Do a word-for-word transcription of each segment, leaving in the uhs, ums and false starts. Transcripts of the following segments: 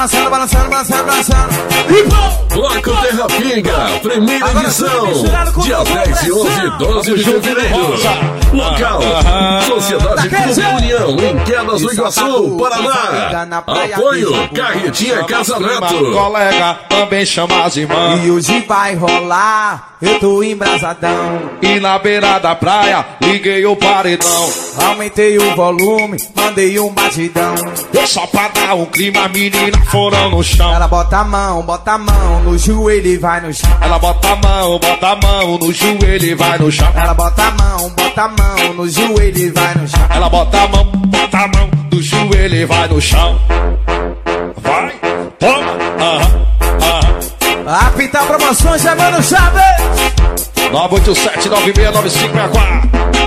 balançando, balançando, balançando, balançando. E bom! Bloco Terra Pinga, primeira agora edição. Dia dez e onze e doze de fevereiro. Local: Sociedade Clube União, em Quedas do Iguaçu, Paraná. Apoio: Carretinha Casa Neto. Colega, também chama as irmãs. E hoje vai rolar, eu tô embrasadão. E na beira da praia, liguei o paredão. Aumentei o volume, mandei um batidão. Só pra dar um clima, menina, foram no chão. Ela bota a mão, bota a mão no joelho e vai no chão. Ela bota a mão, bota a mão no joelho e vai no chão. Ela bota a mão, bota a mão no joelho e vai no chão. Ela bota a mão, bota a mão no joelho e vai no chão. Vai, toma, aham, aham. Apita Promoções, chamando Chaves. nove oito sete, nove seis nove cinco seis quatro.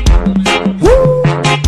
Uh!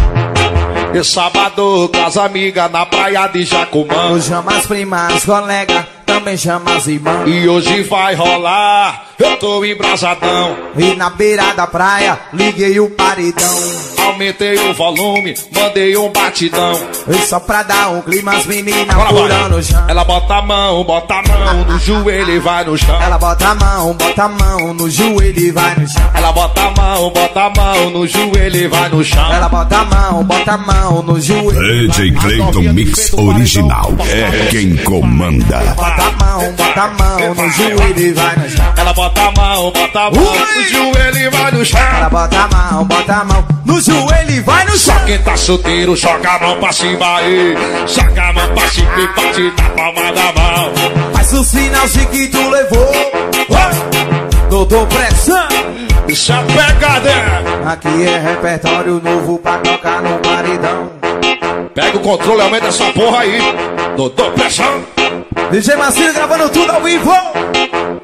E sábado, com as amigas na praia de Jacumã. Eu chamo as primas, colega, também chama as irmãs. E hoje vai rolar, eu tô embrasadão. E na beira da praia, liguei o paredão. Aumentei o volume, mandei um batidão. E só pra dar um clima, as meninas pulando no chão. Ela bota a mão, bota a mão no joelho e vai no chão. Ela bota a mão, bota a mão no joelho e vai no chão. Ela bota a mão, bota a mão no joelho e vai no chão. Ela bota a mão, bota a mão no joelho. D J Cleiton Mix Original é quem comanda. Bota a mão, bota a mão no joelho e vai no chão. Ela bota a mão, bota a mão no joelho e vai no chão. Ela bota a mão, bota a mão no joelho e vai no chão. Só quem tá solteiro, joga a mão pra cima aí. Joga a mão pra cima e bate na palma da mão. Faz o sinalzinho que tu levou. Doutor Pressão. Isso é pegada. Aqui é repertório novo pra tocar no paredão. Pega o controle, aumenta essa porra aí. Doutor Pressão. D J Marcinho gravando tudo ao vivo.